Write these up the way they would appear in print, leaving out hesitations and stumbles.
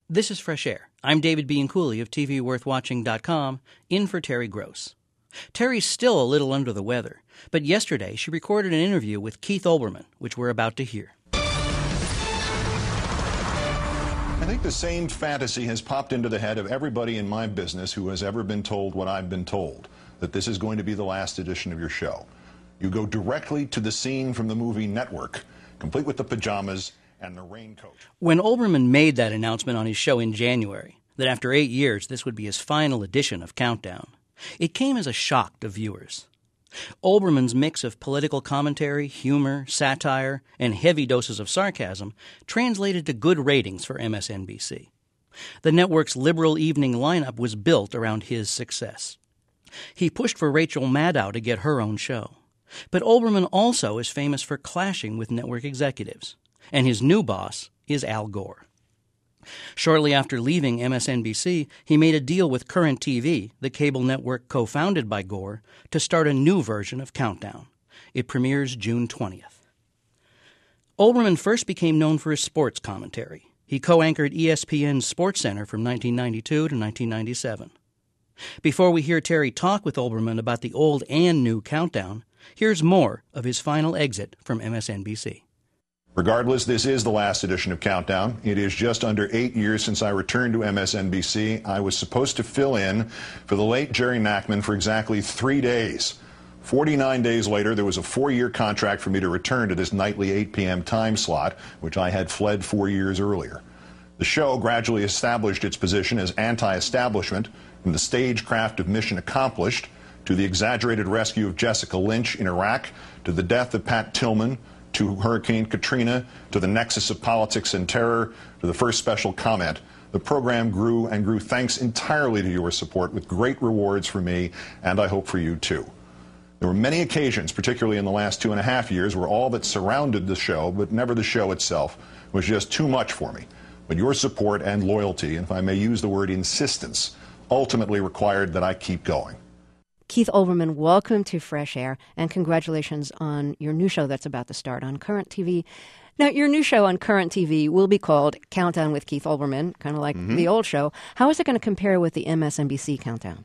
This is Fresh Air. I'm David Bianculli of TVWorthWatching.com, in for Terry Gross. Terry's still a little under the weather, but yesterday she recorded an interview with Keith Olbermann, which we're about to hear. I think the same fantasy has popped into the head of everybody in my business who has ever been told what I've been told, that this is going to be the last edition of your show. You go directly to the scene from the movie Network, complete with the pajamas and the raincoat. When Olbermann made that announcement on his show in January, that after 8 years this would be his final edition of Countdown, it came as a shock to viewers. Olbermann's mix of political commentary, humor, satire, and heavy doses of sarcasm translated to good ratings for MSNBC. The network's liberal evening lineup was built around his success. He pushed for Rachel Maddow to get her own show. But Olbermann also is famous for clashing with network executives, and his new boss is Al Gore. Shortly after leaving MSNBC, he made a deal with Current TV, the cable network co-founded by Gore, to start a new version of Countdown. It premieres June 20th. Olbermann first became known for his sports commentary. He co-anchored ESPN's SportsCenter from 1992 to 1997. Before we hear Terry talk with Olbermann about the old and new Countdown, here's more of his final exit from MSNBC. Regardless, this is the last edition of Countdown. It is just under 8 years since I returned to MSNBC. I was supposed to fill in for the late Jerry Nachman for exactly 3 days. 49 days later, there was a 4-year contract for me to return to this nightly 8 p.m. time slot, which I had fled 4 years earlier. The show gradually established its position as anti-establishment, from the stagecraft of Mission Accomplished to the exaggerated rescue of Jessica Lynch in Iraq, to the death of Pat Tillman, to Hurricane Katrina, to the nexus of politics and terror, to the first special comment. The program grew and grew thanks entirely to your support, with great rewards for me, and I hope for you too. There were many occasions, particularly in the last 2.5 years, where all that surrounded the show, but never the show itself, was just too much for me. But your support and loyalty, and if I may use the word insistence, ultimately required that I keep going. Keith Olbermann, welcome to Fresh Air, and congratulations on your new show that's about to start on Current TV. Now, your new show on Current TV will be called Countdown with Keith Olbermann, kind of like the old show. How is it going to compare with the MSNBC Countdown?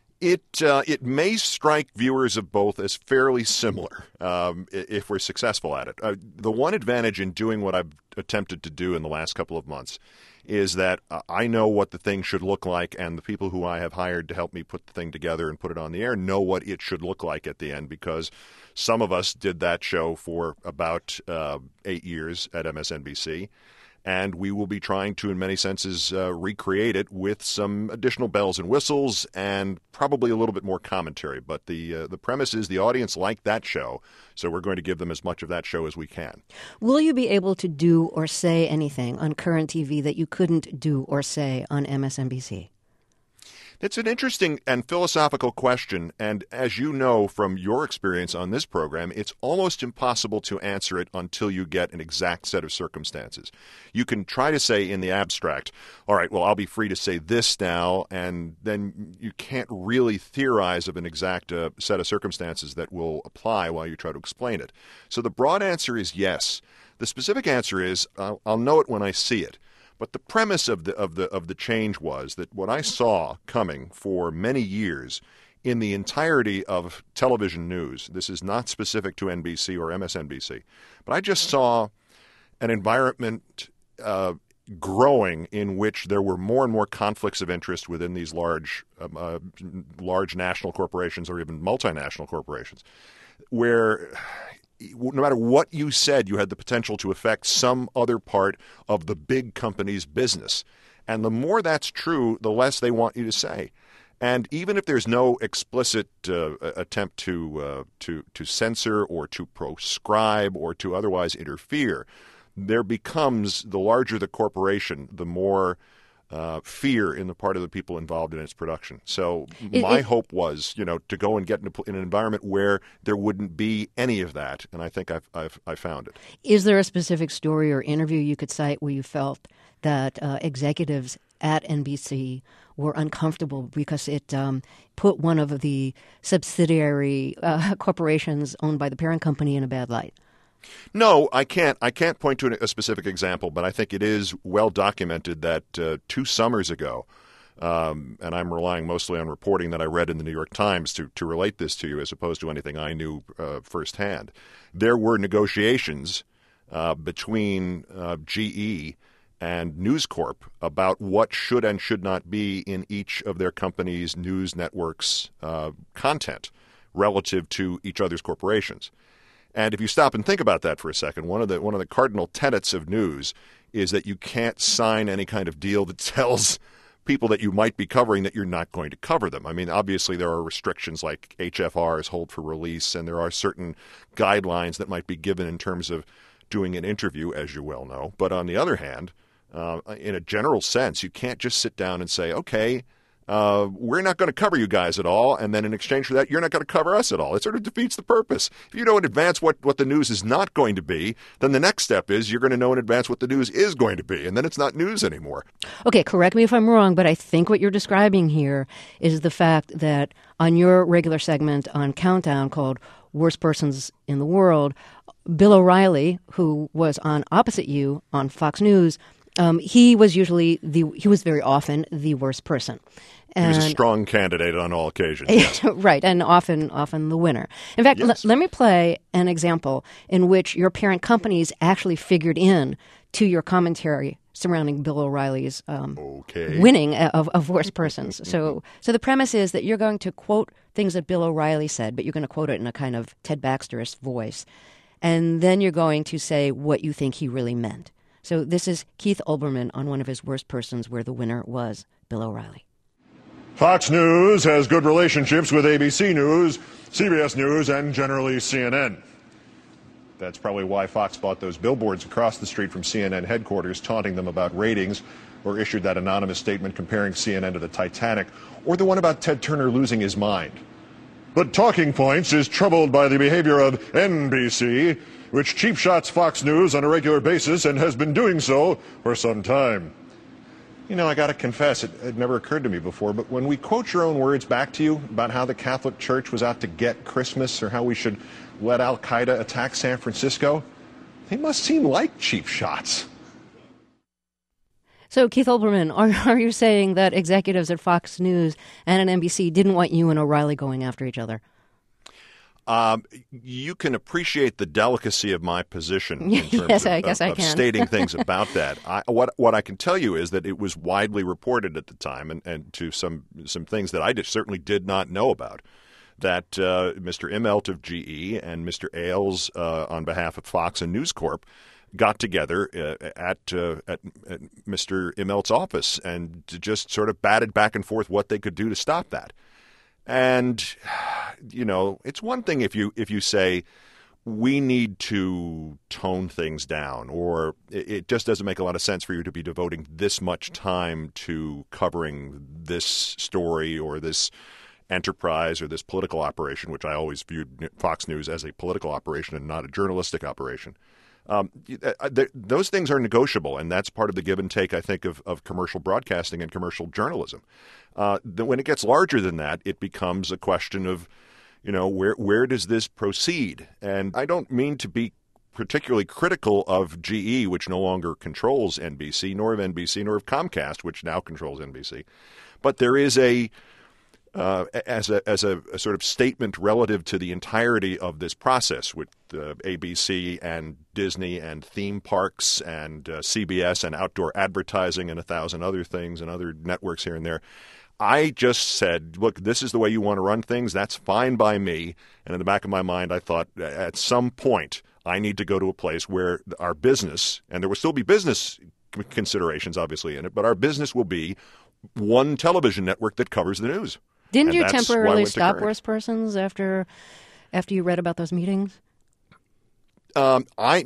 It may strike viewers of both as fairly similar if we're successful at it. The one advantage in doing what I've attempted to do in the last couple of months is that I know what the thing should look like, and the people who I have hired to help me put the thing together and put it on the air know what it should look like at the end, because some of us did that show for about 8 years at MSNBC. And we will be trying to, in many senses, recreate it with some additional bells and whistles and probably a little bit more commentary. But the premise is the audience liked that show, so we're going to give them as much of that show as we can. Will you be able to do or say anything on Current TV that you couldn't do or say on MSNBC? It's an interesting and philosophical question, and as you know from your experience on this program, it's almost impossible to answer it until you get an exact set of circumstances. You can try to say in the abstract, all right, well, I'll be free to say this now, and then you can't really theorize of an exact set of circumstances that will apply while you try to explain it. So the broad answer is yes. The specific answer is I'll know it when I see it. But the premise of the change was that what I saw coming for many years in the entirety of television news, this is not specific to NBC or MSNBC, but I just saw an environment growing in which there were more and more conflicts of interest within these large national corporations or even multinational corporations, where no matter what you said, you had the potential to affect some other part of the big company's business. And the more that's true, the less they want you to say. And even if there's no explicit attempt to censor or to proscribe or to otherwise interfere, there becomes, the larger the corporation, the more fear in the part of the people involved in its production. So my hope was, to go and get in an environment where there wouldn't be any of that, and I think I've found it. Is there a specific story or interview you could cite where you felt that executives at NBC were uncomfortable because it put one of the subsidiary corporations owned by the parent company in a bad light? No, I can't. I can't point to a specific example, but I think it is well documented that 2 summers ago, and I'm relying mostly on reporting that I read in the New York Times to relate this to you as opposed to anything I knew firsthand. There were negotiations between GE and News Corp about what should and should not be in each of their companies' news networks' content relative to each other's corporations. And if you stop and think about that for a second, one of the cardinal tenets of news is that you can't sign any kind of deal that tells people that you might be covering that you're not going to cover them. I mean, obviously there are restrictions like HFRs, hold for release, and there are certain guidelines that might be given in terms of doing an interview, as you well know. But on the other hand, in a general sense, you can't just sit down and say, okay, we're not going to cover you guys at all, and then in exchange for that, you're not going to cover us at all. It sort of defeats the purpose. If you know in advance what the news is not going to be, then the next step is you're going to know in advance what the news is going to be, and then it's not news anymore. Okay, correct me if I'm wrong, but I think what you're describing here is the fact that on your regular segment on Countdown called Worst Persons in the World, Bill O'Reilly, who was on opposite you on Fox News, he was very often the worst person. And he was a strong candidate on all occasions. Yes. Right, and often the winner. In fact, yes. Let me play an example in which your parent companies actually figured in to your commentary surrounding Bill O'Reilly's winning of worst persons. So the premise is that you're going to quote things that Bill O'Reilly said, but you're going to quote it in a kind of Ted Baxter-esque voice. And then you're going to say what you think he really meant. So this is Keith Olbermann on one of his worst persons where the winner was Bill O'Reilly. Fox News has good relationships with ABC News, CBS News, and generally CNN. That's probably why Fox bought those billboards across the street from CNN headquarters, taunting them about ratings, or issued that anonymous statement comparing CNN to the Titanic, or the one about Ted Turner losing his mind. But Talking Points is troubled by the behavior of NBC, which cheap shots Fox News on a regular basis and has been doing so for some time. You know, I got to confess, it never occurred to me before, but when we quote your own words back to you about how the Catholic Church was out to get Christmas or how we should let Al-Qaeda attack San Francisco, they must seem like cheap shots. So, Keith Olbermann, are you saying that executives at Fox News and at NBC didn't want you and O'Reilly going after each other? You can appreciate the delicacy of my position in terms of stating things about that. What I can tell you is that it was widely reported at the time, and to some things that I certainly did not know about, that Mr. Immelt of GE and Mr. Ailes on behalf of Fox and News Corp got together at Mr. Immelt's office and just sort of batted back and forth what they could do to stop that. And, you know, it's one thing if you say we need to tone things down, or it just doesn't make a lot of sense for you to be devoting this much time to covering this story or this enterprise or this political operation, which I always viewed Fox News as a political operation and not a journalistic operation. Those things are negotiable, and that's part of the give and take, I think, of commercial broadcasting and commercial journalism. When it gets larger than that, it becomes a question of, you know, where does this proceed? And I don't mean to be particularly critical of GE, which no longer controls NBC, nor of NBC, nor of Comcast, which now controls NBC. But there is as a sort of statement relative to the entirety of this process with ABC and Disney and theme parks and CBS and outdoor advertising and 1,000 other things and other networks here and there. I just said, look, this is the way you want to run things. That's fine by me. And in the back of my mind, I thought at some point I need to go to a place where our business, and there will still be business considerations obviously in it, but our business will be one television network that covers the news. Didn't you temporarily stop Worst Persons after you read about those meetings? No.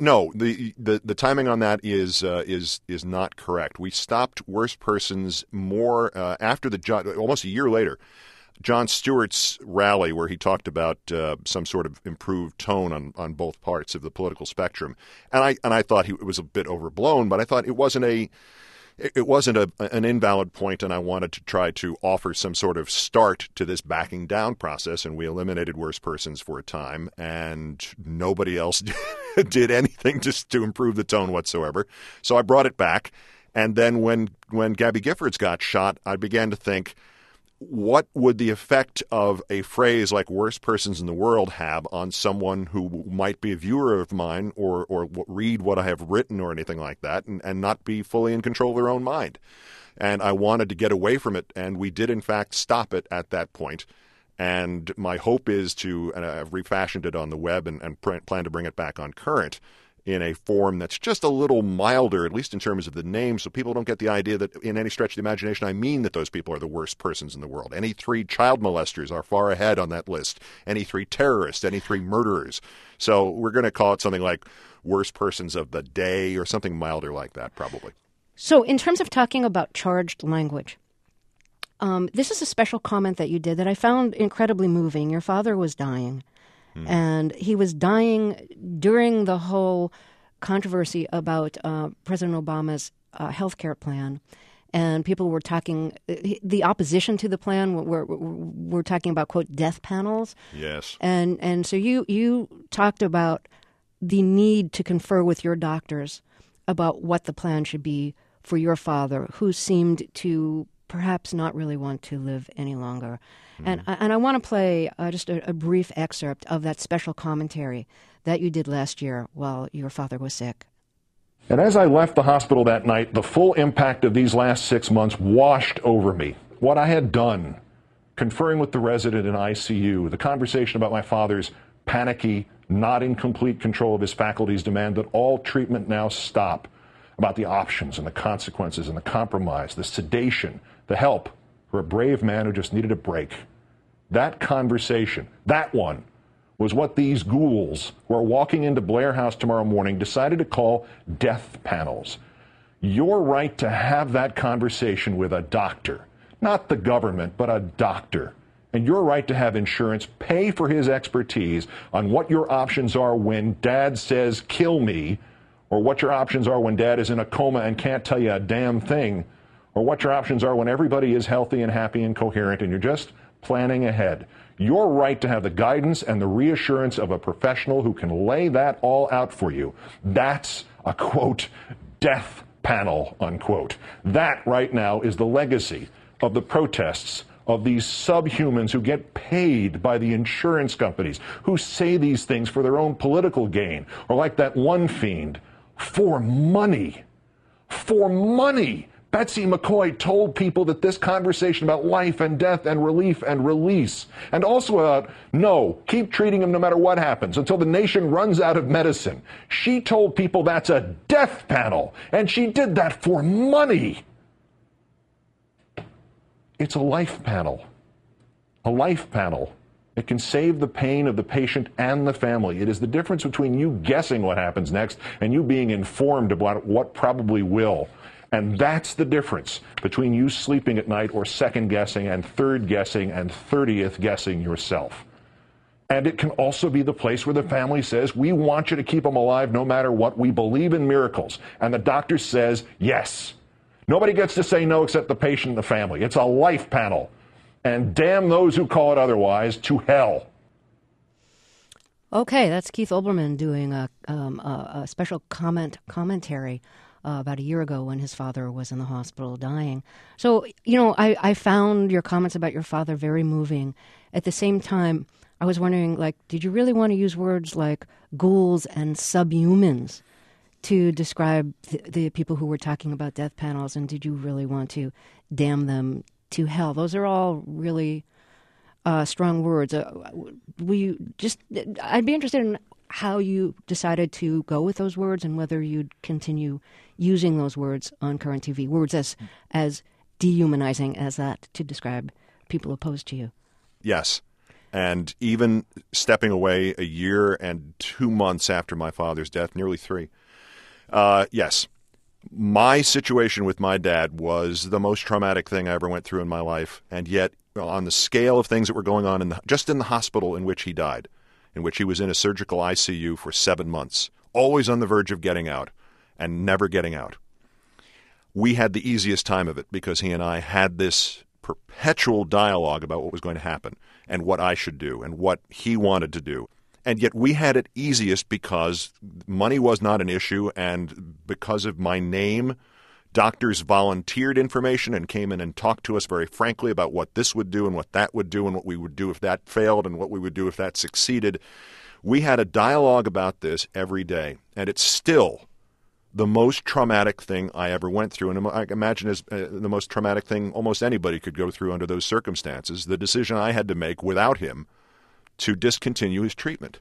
The timing on that is not correct. We stopped Worst Persons more after almost a year later, Jon Stewart's rally where he talked about some sort of improved tone on both parts of the political spectrum, and I thought it was a bit overblown, but I thought it wasn't it wasn't an invalid point, and I wanted to try to offer some sort of start to this backing down process, and we eliminated worst persons for a time, and nobody else did anything to improve the tone whatsoever. So I brought it back, and then when Gabby Giffords got shot, I began to think, what would the effect of a phrase like worst persons in the world have on someone who might be a viewer of mine or read what I have written or anything like that and not be fully in control of their own mind? And I wanted to get away from it, and we did, in fact, stop it at that point. And my hope is to, and I've refashioned it on the web and plan to bring it back on Current in a form that's just a little milder, at least in terms of the name, so people don't get the idea that in any stretch of the imagination I mean that those people are the worst persons in the world. Any 3 child molesters are far ahead on that list. Any 3 terrorists, any 3 murderers. So we're going to call it something like worst persons of the day or something milder like that, probably. So in terms of talking about charged language, this is a special comment that you did that I found incredibly moving. Your father was dying. And he was dying during the whole controversy about President Obama's health care plan. And people were talking, the opposition to the plan were talking about, quote, death panels. Yes. And so you talked about the need to confer with your doctors about what the plan should be for your father, who seemed to perhaps not really want to live any longer. And I want to play just a brief excerpt of that special commentary that you did last year while your father was sick. And as I left the hospital that night, the full impact of these last 6 months washed over me. What I had done, conferring with the resident in ICU, the conversation about my father's panicky, not in complete control of his faculties demand that all treatment now stop, about the options and the consequences and the compromise, the sedation, the help for a brave man who just needed a break. That conversation, that one, was what these ghouls who are walking into Blair House tomorrow morning decided to call death panels. Your right to have that conversation with a doctor, not the government, but a doctor, and your right to have insurance pay for his expertise on what your options are when Dad says, kill me, or what your options are when Dad is in a coma and can't tell you a damn thing, or what your options are when everybody is healthy and happy and coherent and you're just planning ahead. Your right to have the guidance and the reassurance of a professional who can lay that all out for you. That's a, quote, death panel, unquote. That right now is the legacy of the protests of these subhumans who get paid by the insurance companies, who say these things for their own political gain, or like that one fiend, for money. For money. Betsy McCoy told people that this conversation about life and death and relief and release, and also about, no, keep treating him no matter what happens until the nation runs out of medicine. She told people that's a death panel, and she did that for money. It's a life panel. A life panel. It can save the pain of the patient and the family. It is the difference between you guessing what happens next and you being informed about what probably will. And that's the difference between you sleeping at night or second guessing and third guessing and 30th guessing yourself. And it can also be the place where the family says, we want you to keep him alive no matter what. We believe in miracles. And the doctor says, yes. Nobody gets to say no except the patient and the family. It's a life panel. And damn those who call it otherwise to hell. Okay, that's Keith Olbermann doing a special commentary about a year ago when his father was in the hospital dying. So, you know, I found your comments about your father very moving. At the same time, I was wondering, like, did you really want to use words like ghouls and subhumans to describe the people who were talking about death panels, and did you really want to damn them to hell? Those are all really strong words. I'd be interested in how you decided to go with those words and whether you'd continue using those words on Current TV, words as dehumanizing as that to describe people opposed to you. Yes. And even stepping away a year and 2 months after my father's death, nearly 3, yes, my situation with my dad was the most traumatic thing I ever went through in my life. And yet, on the scale of things that were going on just in the hospital in which he died, in which he was in a surgical ICU for 7 months, always on the verge of getting out and never getting out, we had the easiest time of it because he and I had this perpetual dialogue about what was going to happen and what I should do and what he wanted to do. And yet we had it easiest because money was not an issue, and because of my name, doctors volunteered information and came in and talked to us very frankly about what this would do and what that would do and what we would do if that failed and what we would do if that succeeded. We had a dialogue about this every day, and it's still the most traumatic thing I ever went through, and I imagine is the most traumatic thing almost anybody could go through under those circumstances, the decision I had to make without him to discontinue his treatment.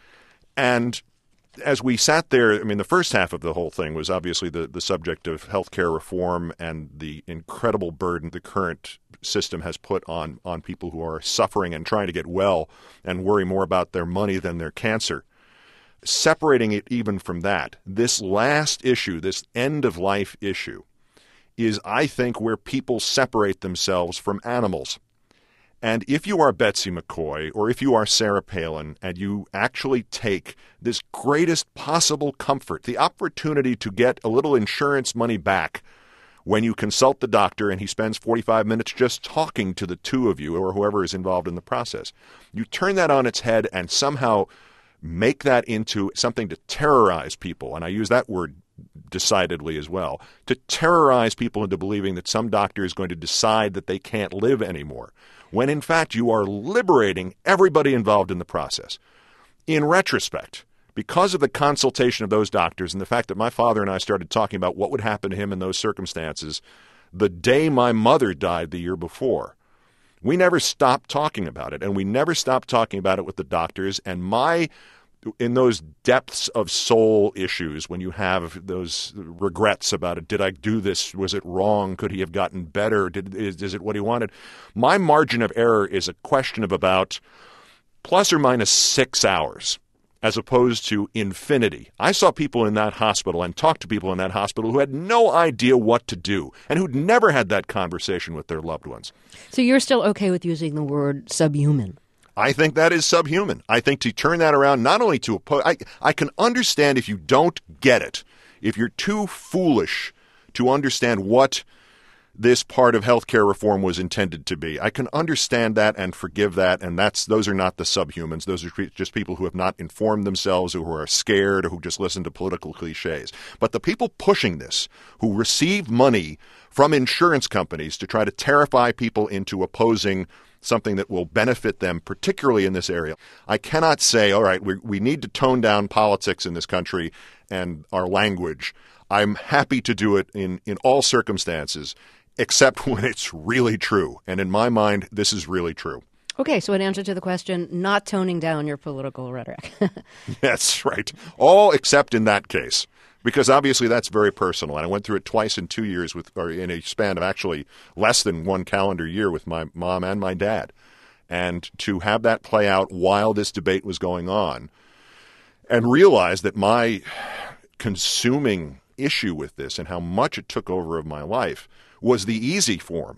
And as we sat there, I mean, the first half of the whole thing was obviously the subject of healthcare reform and the incredible burden the current system has put on people who are suffering and trying to get well and worry more about their money than their cancer. Separating it even from that, this last issue, this end-of-life issue, is, I think, where people separate themselves from animals. And if you are Betsy McCoy or if you are Sarah Palin and you actually take this greatest possible comfort, the opportunity to get a little insurance money back when you consult the doctor and he spends 45 minutes just talking to the two of you or whoever is involved in the process, you turn that on its head and somehow make that into something to terrorize people, and I use that word decidedly as well, to terrorize people into believing that some doctor is going to decide that they can't live anymore, when in fact you are liberating everybody involved in the process. In retrospect, because of the consultation of those doctors and the fact that my father and I started talking about what would happen to him in those circumstances the day my mother died the year before, we never stopped talking about it, and we never stopped talking about it with the doctors. And in those depths of soul issues, when you have those regrets about it, did I do this? Was it wrong? Could he have gotten better? Is it what he wanted? My margin of error is a question of about plus or minus 6 hours, as opposed to infinity. I saw people in that hospital and talked to people in that hospital who had no idea what to do and who'd never had that conversation with their loved ones. So you're still okay with using the word subhuman? I think that is subhuman. I think to turn that around, not only to oppose, I can understand if you don't get it, if you're too foolish to understand what this part of healthcare reform was intended to be. I can understand that and forgive that, and those are not the subhumans. Those are just people who have not informed themselves, or who are scared, or who just listen to political cliches. But the people pushing this, who receive money from insurance companies to try to terrify people into opposing something that will benefit them, particularly in this area, I cannot say, all right, we need to tone down politics in this country and our language. I'm happy to do it in all circumstances, except when it's really true. And in my mind, this is really true. Okay, so in answer to the question, not toning down your political rhetoric. That's right. All except in that case, because obviously that's very personal. And I went through it twice in 2 years, or in a span of actually less than one calendar year, with my mom and my dad. And to have that play out while this debate was going on, and realize that my consuming issue with this and how much it took over of my life was the easy form,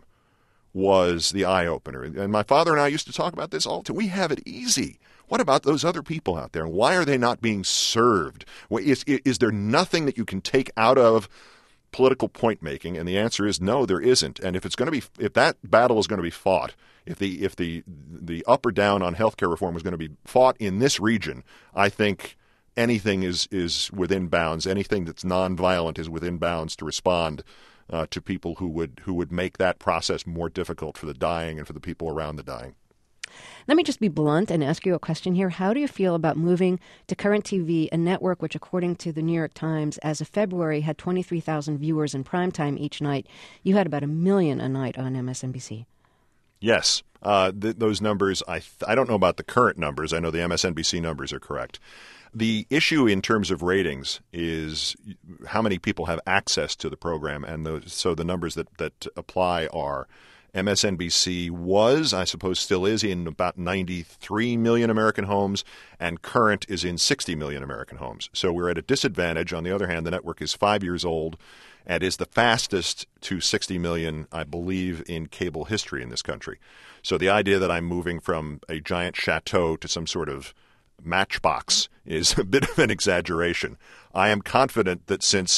was the eye-opener. And my father and I used to talk about this all the time. We have it easy. What about those other people out there? And why are they not being served? Is there nothing that you can take out of political point-making? And the answer is no, there isn't. And if that battle is going to be fought, if the up or down on healthcare reform is going to be fought in this region, I think anything is within bounds. Anything that's nonviolent is within bounds to respond to people who would make that process more difficult for the dying and for the people around the dying. Let me just be blunt and ask you a question here. How do you feel about moving to Current TV, a network which, according to the New York Times, as of February, had 23,000 viewers in primetime each night? You had about 1 million a night on MSNBC. Yes. Those numbers, I don't know about the current numbers. I know the MSNBC numbers are correct. The issue in terms of ratings is how many people have access to the program, and so the numbers that apply are MSNBC was, I suppose still is, in about 93 million American homes, and Current is in 60 million American homes. So we're at a disadvantage. On the other hand, the network is 5 years old and is the fastest to 60 million, I believe, in cable history in this country. So the idea that I'm moving from a giant chateau to some sort of matchbox is a bit of an exaggeration. I am confident that since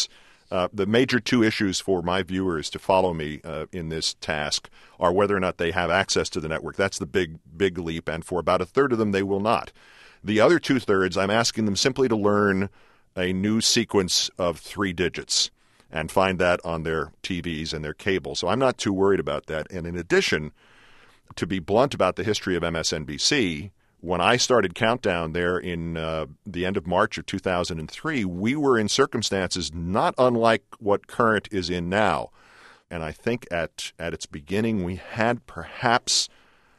The major two issues for my viewers to follow me in this task are whether or not they have access to the network. That's the big leap, and for about a third of them, they will not. The other 2/3, I'm asking them simply to learn a new sequence of 3 digits and find that on their TVs and their cable. So I'm not too worried about that. And in addition, to be blunt about the history of MSNBC, when I started Countdown there in the end of March of 2003, we were in circumstances not unlike what Current is in now. And I think at its beginning, we had perhaps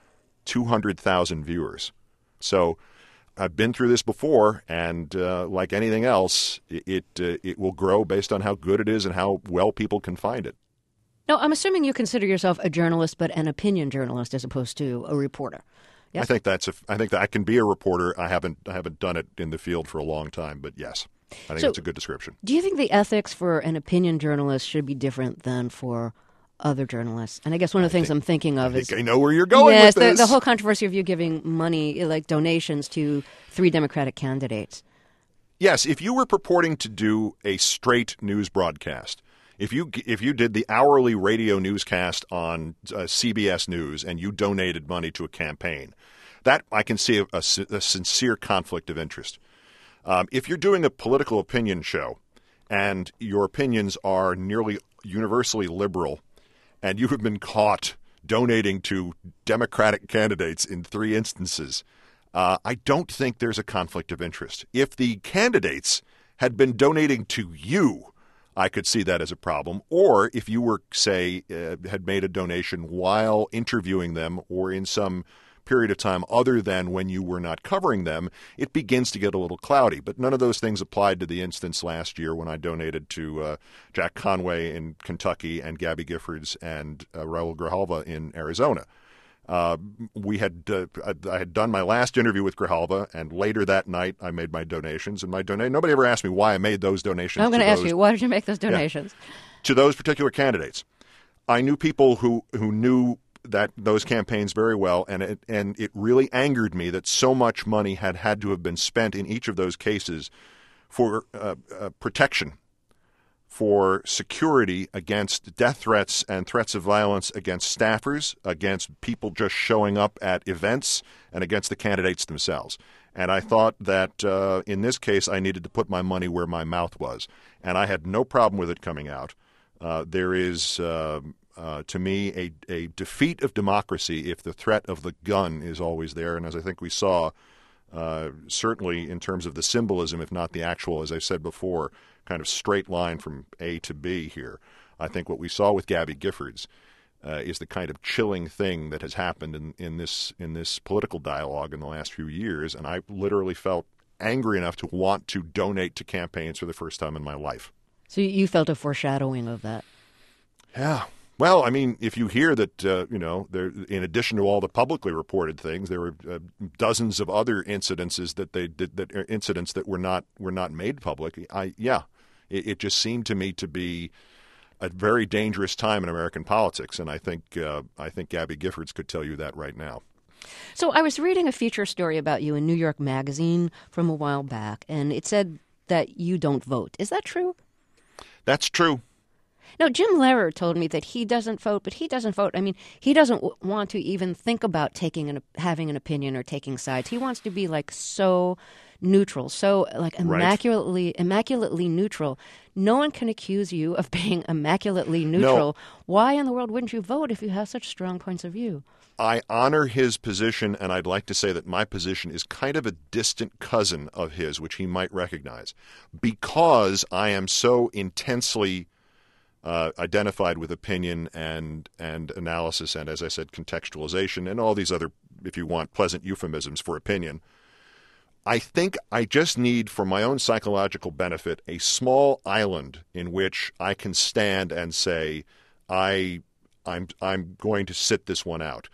200,000 viewers. So I've been through this before, and like anything else, it will grow based on how good it is and how well people can find it. No, I'm assuming you consider yourself a journalist, but an opinion journalist as opposed to a reporter. Yes? I think that I can be a reporter. I haven't done it in the field for a long time, but yes, I think it's a good description. Do you think the ethics for an opinion journalist should be different than for other journalists? And I guess one of the things I'm thinking of is... I know where you're going with this. The whole controversy of you giving money, like donations to 3 Democratic candidates. Yes, if you were purporting to do a straight news broadcast, if you did the hourly radio newscast on CBS News and you donated money to a campaign, that I can see a sincere conflict of interest. If you're doing a political opinion show and your opinions are nearly universally liberal and you have been caught donating to Democratic candidates in 3 instances, I don't think there's a conflict of interest. If the candidates had been donating to you, I could see that as a problem. Or if you were, say, had made a donation while interviewing them or in some period of time other than when you were not covering them, it begins to get a little cloudy. But none of those things applied to the instance last year when I donated to Jack Conway in Kentucky and Gabby Giffords and Raul Grijalva in Arizona. I had done my last interview with Grijalva, and later that night I made my donations. And nobody ever asked me why I made those donations. I'm going to ask you, why did you make those donations? Yeah, to those particular candidates. I knew people who knew those campaigns very well, and it really angered me that so much money had to have been spent in each of those cases for protection, for security against death threats and threats of violence against staffers, against people just showing up at events, and against the candidates themselves. And I thought that in this case I needed to put my money where my mouth was. And I had no problem with it coming out. There is, to me, a defeat of democracy if the threat of the gun is always there. And as I think we saw, certainly in terms of the symbolism, if not the actual, as I said before, kind of straight line from A to B here. I think what we saw with Gabby Giffords is the kind of chilling thing that has happened in this political dialogue in the last few years, and I literally felt angry enough to want to donate to campaigns for the first time in my life. So you felt a foreshadowing of that? Yeah. Well, I mean, if you hear that, there, in addition to all the publicly reported things, there were dozens of other incidences incidents that were not made public. It just seemed to me to be a very dangerous time in American politics, and I think Gabby Giffords could tell you that right now. So I was reading a feature story about you in New York Magazine from a while back, and it said that you don't vote. Is that true? That's true. No, Jim Lehrer told me that he doesn't vote, but he doesn't vote. I mean, he doesn't want to even think about having an opinion or taking sides. He wants to be like so neutral, so like immaculately neutral. No one can accuse you of being immaculately neutral. No. Why in the world wouldn't you vote if you have such strong points of view? I honor his position, and I'd like to say that my position is kind of a distant cousin of his, which he might recognize, because I am so intensely identified with opinion and analysis and, as I said, contextualization and all these other, if you want, pleasant euphemisms for opinion. I think I just need, for my own psychological benefit, a small island in which I can stand and say, I'm going to sit this one out.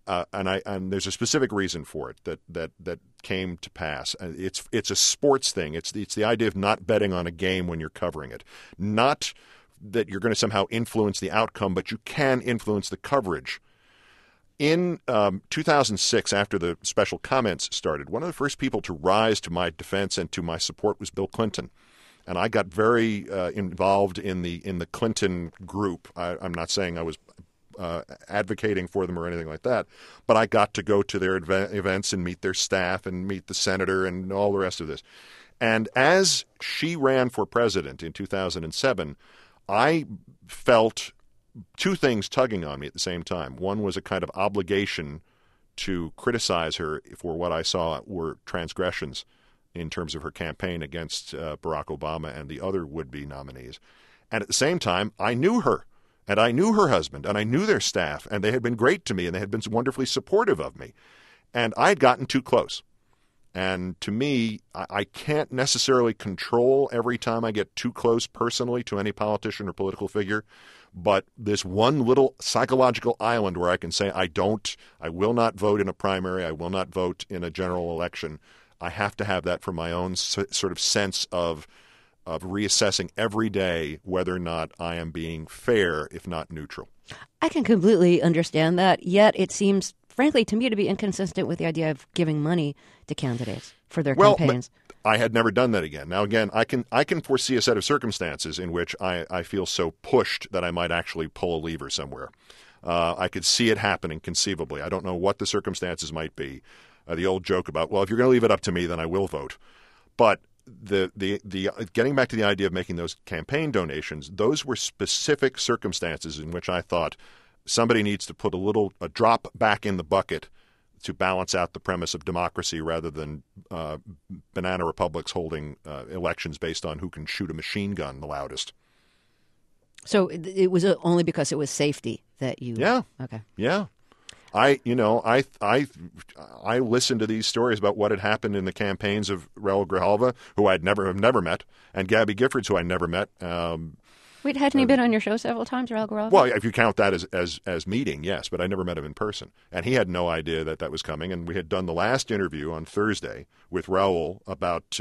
And there's a specific reason for it that came to pass. It's a sports thing. It's the idea of not betting on a game when you're covering it. Not that you're going to somehow influence the outcome, but you can influence the coverage. In 2006, after the special comments started, one of the first people to rise to my defense and to my support was Bill Clinton. And I got very involved in the Clinton group. I'm not saying I was advocating for them or anything like that, but I got to go to their events and meet their staff and meet the senator and all the rest of this. And as she ran for president in 2007, I felt two things tugging on me at the same time. One was a kind of obligation to criticize her for what I saw were transgressions in terms of her campaign against Barack Obama and the other would-be nominees. And at the same time, I knew her, and I knew her husband, and I knew their staff, and they had been great to me, and they had been wonderfully supportive of me. And I had gotten too close. And to me, I can't necessarily control every time I get too close personally to any politician or political figure, but this one little psychological island where I can say I will not vote in a primary, I will not vote in a general election. I have to have that for my own sort of sense of reassessing every day whether or not I am being fair, if not neutral. I can completely understand that, yet it seems, frankly, to me to be inconsistent with the idea of giving money to candidates for their campaigns. I had never done that again. Now, again, I can foresee a set of circumstances in which I feel so pushed that I might actually pull a lever somewhere. I could see it happening conceivably. I don't know what the circumstances might be. The old joke about, well, if you're going to leave it up to me, then I will vote. But the getting back to the idea of making those campaign donations, those were specific circumstances in which I thought somebody needs to put a drop back in the bucket to balance out the premise of democracy rather than banana republics holding elections based on who can shoot a machine gun the loudest. So it was only because it was safety that you... Yeah. Okay. Yeah. I listened to these stories about what had happened in the campaigns of Raul Grijalva, who I'd never met, and Gabby Giffords, who I never met. Wait, hadn't he been on your show several times, Raul Grijalva? Well, if you count that as meeting, yes, but I never met him in person. And he had no idea that was coming. And we had done the last interview on Thursday with Raul about,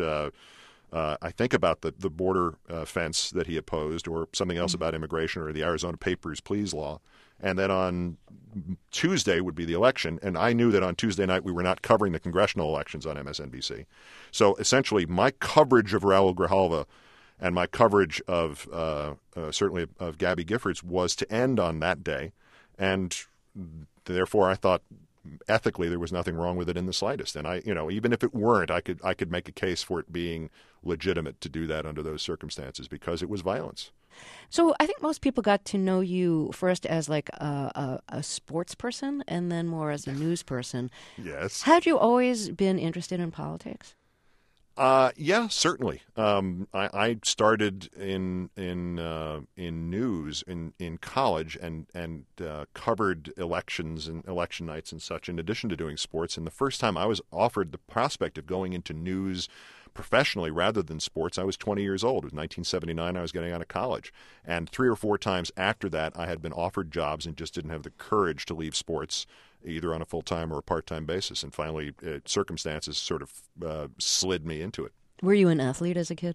I think, about the border fence that he opposed or something else about immigration or the Arizona Papers, Please law. And then on Tuesday would be the election. And I knew that on Tuesday night we were not covering the congressional elections on MSNBC. So essentially my coverage of Raul Grijalva and my coverage of certainly of Gabby Giffords was to end on that day. And therefore I thought ethically there was nothing wrong with it in the slightest. And even if it weren't, I could make a case for it being legitimate to do that under those circumstances because it was violence. So I think most people got to know you first as like a sports person and then more as a news person. Yes. Had you always been interested in politics? Yeah, certainly. I started in news in college and covered elections and election nights and such in addition to doing sports. And the first time I was offered the prospect of going into news professionally rather than sports, I was 20 years old. It was 1979. I was getting out of college. And 3 or 4 times after that, I had been offered jobs and just didn't have the courage to leave sports either on a full-time or a part-time basis. And finally, circumstances sort of slid me into it. Were you an athlete as a kid?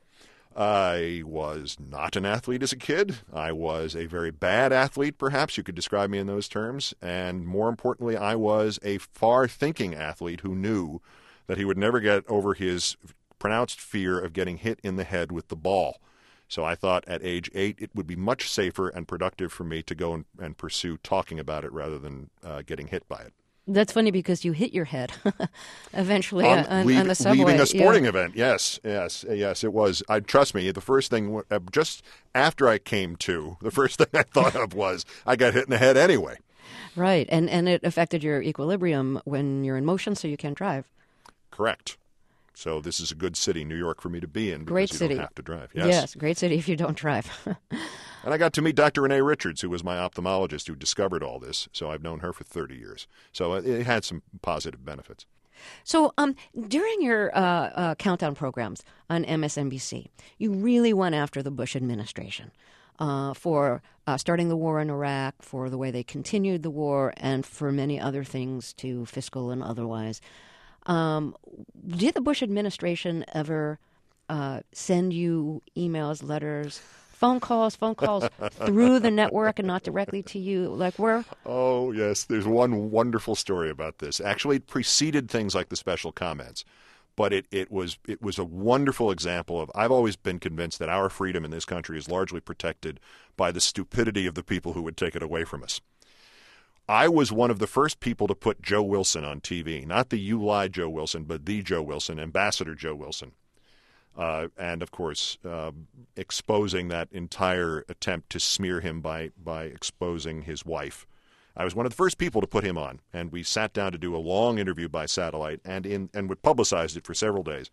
I was not an athlete as a kid. I was a very bad athlete, perhaps. You could describe me in those terms. And more importantly, I was a far-thinking athlete who knew that he would never get over his pronounced fear of getting hit in the head with the ball. So I thought at age 8 it would be much safer and productive for me to go and pursue talking about it rather than getting hit by it. That's funny because you hit your head eventually on the subway. Leaving a sporting event, yes, it was. Trust me, the first thing, just after I came to, the first thing I thought of was I got hit in the head anyway. Right, and it affected your equilibrium when you're in motion, so you can't drive. Correct. So this is a good city, New York, for me to be in because great you city. Don't have to drive. Yes, great city if you don't drive. And I got to meet Dr. Renee Richards, who was my ophthalmologist who discovered all this. So I've known her for 30 years. So it had some positive benefits. So during your countdown programs on MSNBC, you really went after the Bush administration for starting the war in Iraq, for the way they continued the war, and for many other things too, fiscal and otherwise. Did the Bush administration ever send you emails, letters, phone calls through the network and not directly to you? Like where? Oh, yes. There's one wonderful story about this. Actually, it preceded things like the special comments. But it was a wonderful example of, I've always been convinced that our freedom in this country is largely protected by the stupidity of the people who would take it away from us. I was one of the first people to put Joe Wilson on TV, not the You Lie Joe Wilson, but the Joe Wilson, Ambassador Joe Wilson. And, of course, exposing that entire attempt to smear him by exposing his wife. I was one of the first people to put him on, and we sat down to do a long interview by satellite and would publicize it for several days.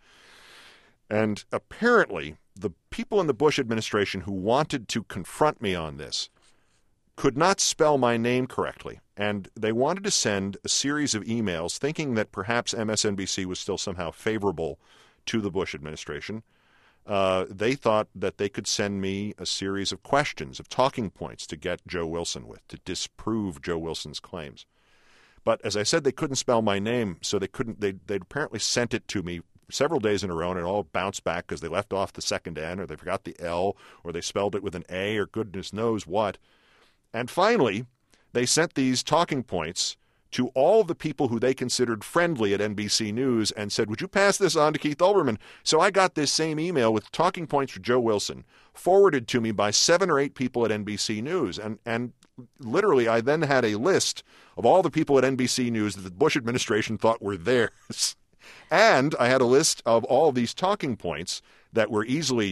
And apparently, the people in the Bush administration who wanted to confront me on this could not spell my name correctly, and they wanted to send a series of emails thinking that perhaps MSNBC was still somehow favorable to the Bush administration. They thought that they could send me a series of questions, of talking points to get Joe Wilson with, to disprove Joe Wilson's claims. But as I said, they couldn't spell my name, so they'd apparently sent it to me several days in a row, and it all bounced back because they left off the second N, or they forgot the L, or they spelled it with an A, or goodness knows what. And finally, they sent these talking points to all the people who they considered friendly at NBC News and said, would you pass this on to Keith Olbermann? So I got this same email with talking points for Joe Wilson forwarded to me by 7 or 8 people at NBC News. And literally, I then had a list of all the people at NBC News that the Bush administration thought were theirs. And I had a list of all these talking points that were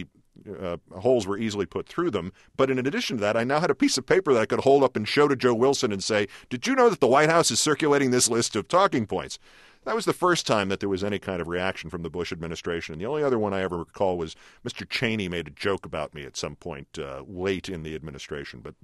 holes were easily put through them. But in addition to that, I now had a piece of paper that I could hold up and show to Joe Wilson and say, did you know that the White House is circulating this list of talking points? That was the first time that there was any kind of reaction from the Bush administration. And the only other one I ever recall was Mr. Cheney made a joke about me at some point late in the administration. But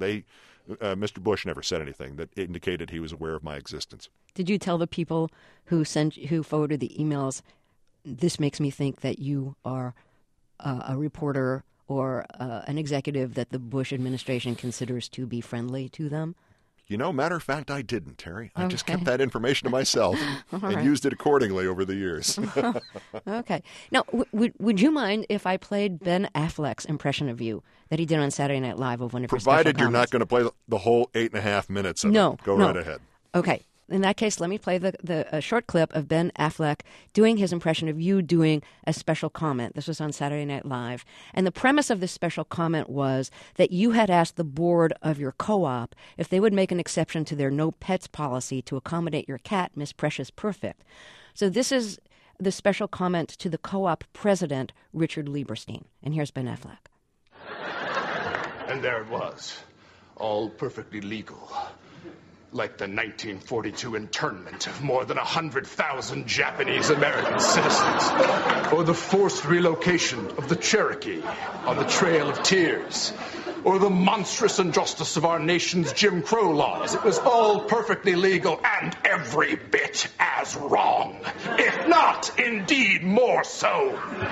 Mr. Bush never said anything that indicated he was aware of my existence. Did you tell the people who forwarded the emails, this makes me think that you are a reporter or an executive that the Bush administration considers to be friendly to them? Matter of fact, I didn't, Terry. I just kept that information to myself and used it accordingly over the years. Okay. Now, would you mind if I played Ben Affleck's impression of you that he did on Saturday Night Live of one of your special Provided you're not comments? going to play the whole 8.5 minutes of it. Go right ahead. Okay. In that case, let me play a short clip of Ben Affleck doing his impression of you doing a special comment. This was on Saturday Night Live. And the premise of this special comment was that you had asked the board of your co-op if they would make an exception to their no pets policy to accommodate your cat, Miss Precious Perfect. So this is the special comment to the co-op president, Richard Lieberstein. And here's Ben Affleck. And there it was, all perfectly legal. Like the 1942 internment of more than 100,000 Japanese American citizens, or the forced relocation of the Cherokee on the Trail of Tears, or the monstrous injustice of our nation's Jim Crow laws. It was all perfectly legal and every bit as wrong, if not, indeed, more so.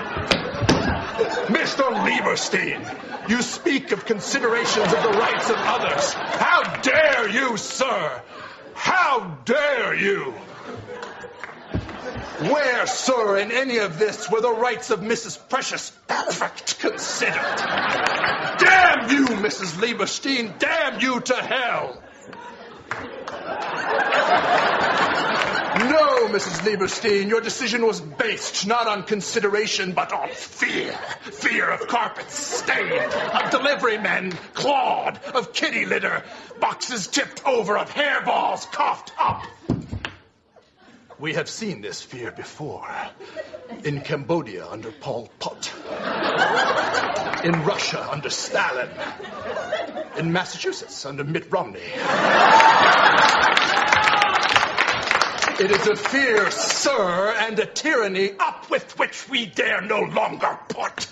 Mr. Lieberstein, you speak of considerations of the rights of others. How dare you, sir? How dare you? Where, sir, in any of this were the rights of Mrs. Precious Perfect considered? Damn you, Mrs. Lieberstein! Damn you to hell! No, Mrs. Lieberstein, your decision was based not on consideration, but on fear. Fear of carpets stained, of delivery men clawed, of kitty litter, boxes tipped over, of hairballs coughed up. We have seen this fear before. In Cambodia under Pol Pot. In Russia under Stalin. In Massachusetts under Mitt Romney. It is a fear, sir, and a tyranny up with which we dare no longer put.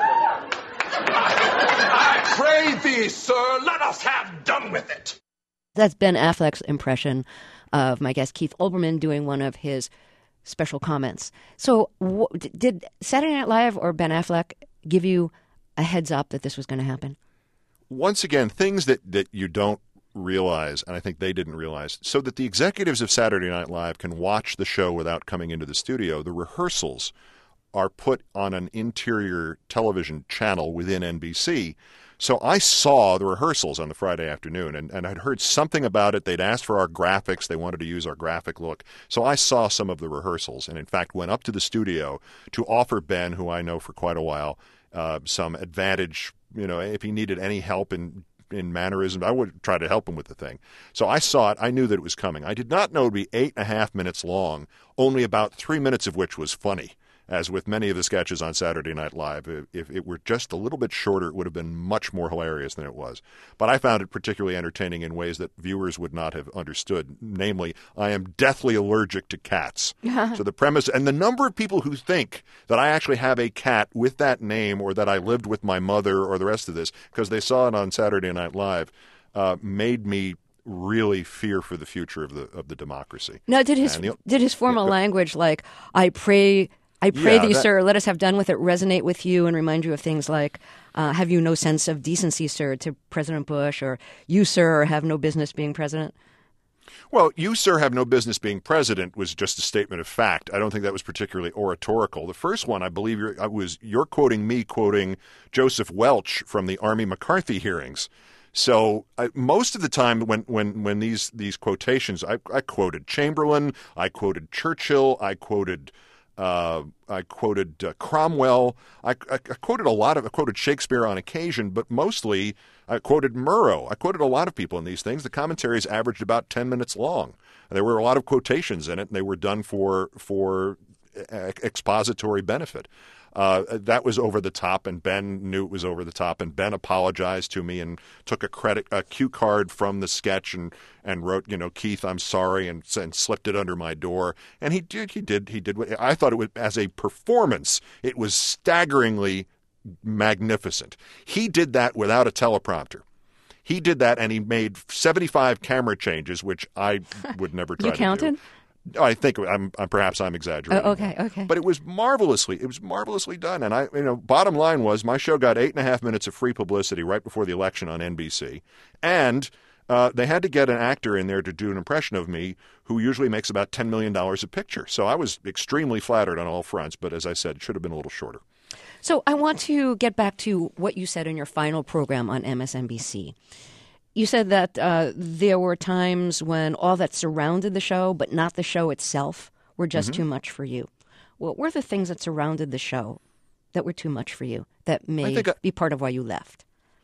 I pray thee, sir, let us have done with it. That's Ben Affleck's impression of my guest Keith Olbermann doing one of his special comments. So did Saturday Night Live or Ben Affleck give you a heads up that this was going to happen? Once again, things that you don't realize, and I think they didn't realize, so that the executives of Saturday Night Live can watch the show without coming into the studio, the rehearsals are put on an interior television channel within NBC. So I saw the rehearsals on the Friday afternoon, and I'd heard something about it. They'd asked for our graphics. They wanted to use our graphic look. So I saw some of the rehearsals and, in fact, went up to the studio to offer Ben, who I know for quite a while, some advantage. If he needed any help in mannerism, I would try to help him with the thing. So I saw it. I knew that it was coming. I did not know it would be 8.5 minutes long, only about 3 minutes of which was funny. As with many of the sketches on Saturday Night Live, if it were just a little bit shorter, it would have been much more hilarious than it was. But I found it particularly entertaining in ways that viewers would not have understood. Namely, I am deathly allergic to cats. So the premise, and the number of people who think that I actually have a cat with that name, or that I lived with my mother, or the rest of this, because they saw it on Saturday Night Live, made me really fear for the future of the democracy. Now, did his formal language, like I pray thee, sir, let us have done with it, resonate with you and remind you of things like, have you no sense of decency, sir, to President Bush, or you, sir, have no business being president? Well, you, sir, have no business being president was just a statement of fact. I don't think that was particularly oratorical. The first one, I believe, you're quoting me quoting Joseph Welch from the Army McCarthy hearings. So most of the time when these quotations, I quoted Chamberlain, I quoted Churchill, I quoted Cromwell. I quoted Shakespeare on occasion, but mostly I quoted Murrow. I quoted a lot of people in these things. The commentaries averaged about 10 minutes long. There were a lot of quotations in it, and they were done for expository benefit. That was over the top, and Ben knew it was over the top, and Ben apologized to me and took a cue card from the sketch and wrote, Keith, I'm sorry, and slipped it under my door. And he did. I thought it was, as a performance, it was staggeringly magnificent. He did that without a teleprompter. He did that, and he made 75 camera changes, which I would never try to do. You counted? I think perhaps I'm exaggerating. Oh, okay. But it was marvelously done. And bottom line was, my show got 8.5 minutes of free publicity right before the election on NBC, and they had to get an actor in there to do an impression of me who usually makes about $10 million a picture. So I was extremely flattered on all fronts. But as I said, it should have been a little shorter. So I want to get back to what you said in your final program on MSNBC. You said that there were times when all that surrounded the show, but not the show itself, were just too much for you. What were the things that surrounded the show that were too much for you, that may be part of why you left?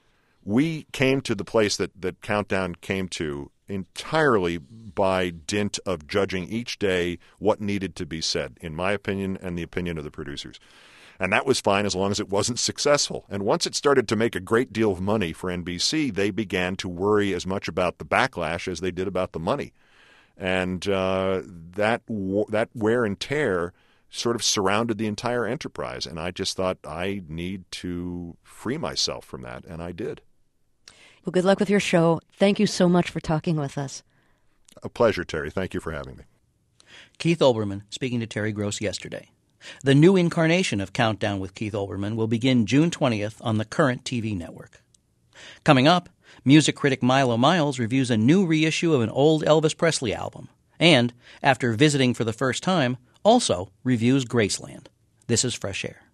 We came to the place that Countdown came to entirely by dint of judging each day what needed to be said, in my opinion and the opinion of the producers. And that was fine as long as it wasn't successful. And once it started to make a great deal of money for NBC, they began to worry as much about the backlash as they did about the money. And that wear and tear sort of surrounded the entire enterprise. And I just thought, I need to free myself from that, and I did. Well, good luck with your show. Thank you so much for talking with us. A pleasure, Terry. Thank you for having me. Keith Olbermann speaking to Terry Gross yesterday. The new incarnation of Countdown with Keith Olbermann will begin June 20th on the Current TV network. Coming up, music critic Milo Miles reviews a new reissue of an old Elvis Presley album. And, after visiting for the first time, also reviews Graceland. This is Fresh Air.